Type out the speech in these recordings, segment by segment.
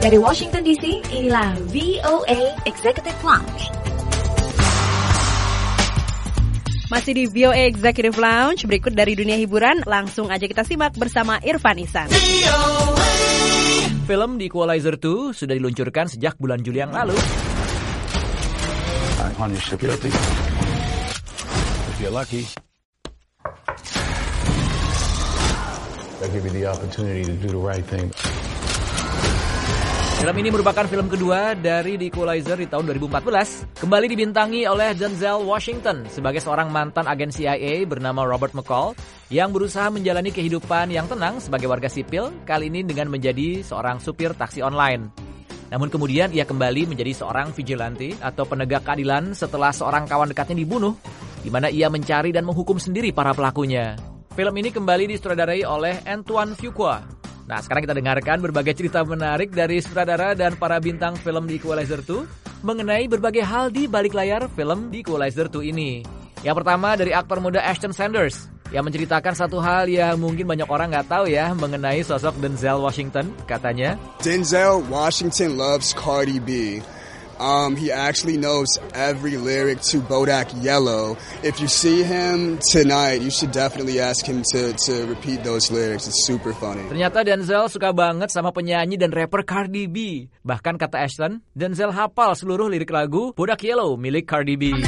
Dari Washington DC, inilah VOA Executive Lounge. Masih di VOA Executive Lounge, berikut dari dunia hiburan, langsung aja kita simak bersama Irfan Ihsan. Film The Equalizer 2 sudah diluncurkan sejak bulan Juli yang lalu. On your security. If you're lucky, I'll give you the opportunity to do the right thing. Film ini merupakan film kedua dari The Equalizer di tahun 2014. Kembali dibintangi oleh Denzel Washington sebagai seorang mantan agen CIA bernama Robert McCall yang berusaha menjalani kehidupan yang tenang sebagai warga sipil, kali ini dengan menjadi seorang supir taksi online. Namun kemudian ia kembali menjadi seorang vigilante atau penegak keadilan setelah seorang kawan dekatnya dibunuh, di mana ia mencari dan menghukum sendiri para pelakunya. Film ini kembali disutradarai oleh Antoine Fuqua. Nah, sekarang kita dengarkan berbagai cerita menarik dari sutradara dan para bintang film The Equalizer 2 mengenai berbagai hal di balik layar film The Equalizer 2 ini. Yang pertama dari aktor muda Ashton Sanders yang menceritakan satu hal yang mungkin banyak orang nggak tahu ya mengenai sosok Denzel Washington. Katanya, Denzel Washington loves Cardi B. He actually knows every lyric to Bodak Yellow. If you see him tonight, you should definitely ask him to repeat those lyrics. It's super funny. Ternyata Denzel suka banget sama penyanyi dan rapper Cardi B. Bahkan kata Ashton, Denzel hafal seluruh lirik lagu Bodak Yellow milik Cardi B.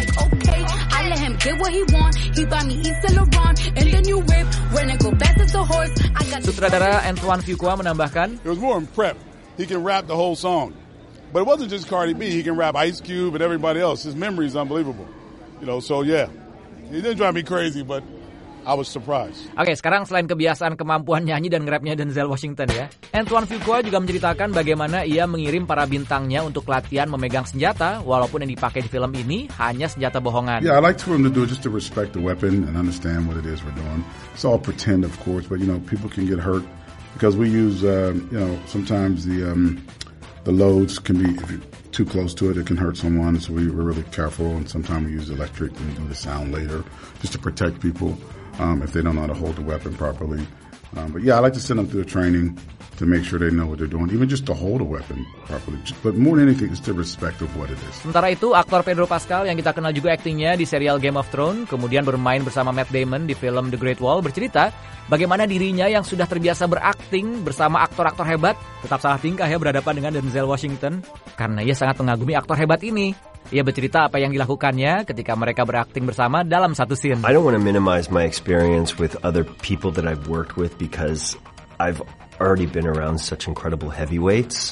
Sutradara Antoine Fuqua menambahkan, it was more in prep. He can rap the whole song. But it wasn't just Cardi B. He can rap Ice Cube and everybody else. His memory is unbelievable. So yeah. It didn't drive me crazy, but I was surprised. Oke, sekarang selain kebiasaan kemampuan nyanyi dan nge-rapnya Denzel Washington ya, Antoine Fuqua juga menceritakan bagaimana ia mengirim para bintangnya untuk latihan memegang senjata, walaupun yang dipakai di film ini hanya senjata bohongan. Yeah, I like for him to do it just to respect the weapon and understand what it is we're doing. It's all pretend, of course, but people can get hurt because we use, sometimes the loads can be, if you're too close to it, it can hurt someone. So we're really careful, and sometimes we use electric and do the sound later just to protect people if they don't know how to hold the weapon properly. But yeah, I like to send them through the training to make sure they know what they're doing, even just to hold a weapon properly. But more than anything, it's the respect of what it is. Sementara itu, aktor Pedro Pascal yang kita kenal juga aktingnya di serial Game of Thrones, kemudian bermain bersama Matt Damon di film The Great Wall, bercerita bagaimana dirinya yang sudah terbiasa berakting bersama aktor-aktor hebat tetap salah tingkah ya berhadapan dengan Denzel Washington karena ia sangat mengagumi aktor hebat ini. Ia bercerita apa yang dilakukannya ketika mereka berakting bersama dalam satu scene. I don't want to minimize my experience with other people that I've worked with because I've already been around such incredible heavyweights.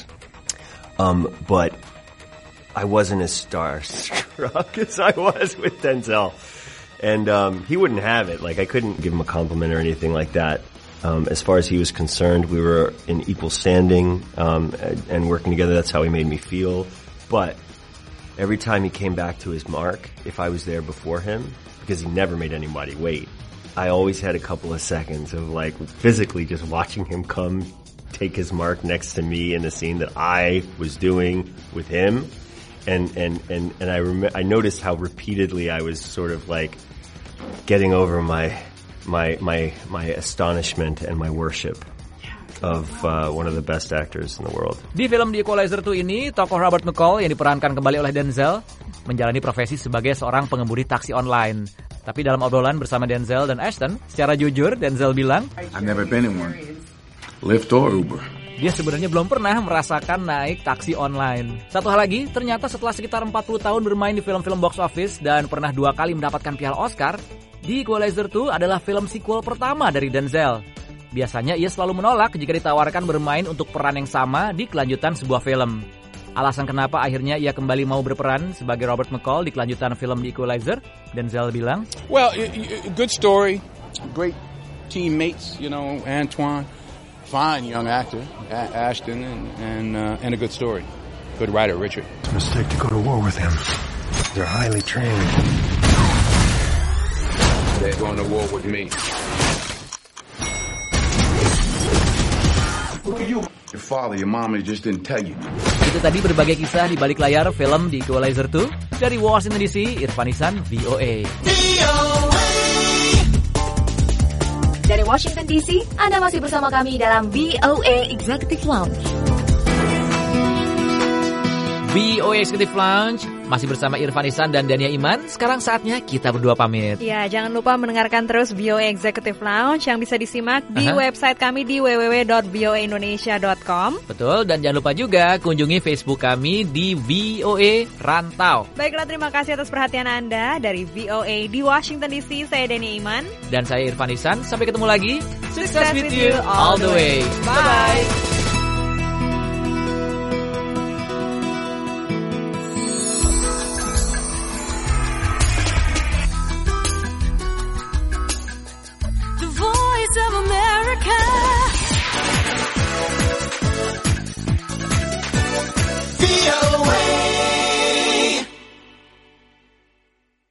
But I wasn't as starstruck as I was with Denzel. And he wouldn't have it. Like, I couldn't give him a compliment or anything like that. As far as he was concerned, we were in equal standing and working together. That's how he made me feel. But every time he came back to his mark, if I was there before him, because he never made anybody wait, I always had a couple of seconds of like physically just watching him come take his mark next to me in the scene that I was doing with him. And I noticed how repeatedly I was sort of like getting over my astonishment and my worship of one of the best actors in the world. Di film The Equalizer 2 ini, tokoh Robert McCall yang diperankan kembali oleh Denzel menjalani profesi sebagai seorang pengemudi taksi online. Tapi dalam obrolan bersama Denzel dan Ashton, secara jujur Denzel bilang, I've never been in one. Lyft or Uber. Dia sebenarnya belum pernah merasakan naik taksi online. Satu hal lagi, ternyata setelah sekitar 40 tahun bermain di film-film box office dan pernah 2 kali mendapatkan piala Oscar, The Equalizer 2 adalah film sequel pertama dari Denzel. Biasanya ia selalu menolak jika ditawarkan bermain untuk peran yang sama di kelanjutan sebuah film. Alasan kenapa akhirnya ia kembali mau berperan sebagai Robert McCall di kelanjutan film The Equalizer, Denzel bilang, Well, good story, great teammates, Antoine, fine young actor, Ashton, and a good story. Good writer, Richard. It's a mistake to go to war with him. They're highly trained. They're going to war with me. Look at you. Your father, your mama just didn't tell you. Itu tadi berbagai kisah di balik layar film The Equalizer 2. Dari Washington DC, Irfan Ihsan, VOA. Dari Washington DC, Anda masih bersama kami dalam VOA Executive Lounge. VOA Executive Lounge masih bersama Irfan Ihsan dan Dania Iman. Sekarang saatnya kita berdua pamit. Ya, jangan lupa mendengarkan terus VOA Executive Lounge yang bisa disimak di website kami di www.voaindonesia.com. Betul, dan jangan lupa juga kunjungi Facebook kami di VOA Rantau. Baiklah, terima kasih atas perhatian Anda. Dari VOA di Washington DC, saya Dania Iman. Dan saya Irfan Ihsan. Sampai ketemu lagi. Success with you all the way. Bye-bye.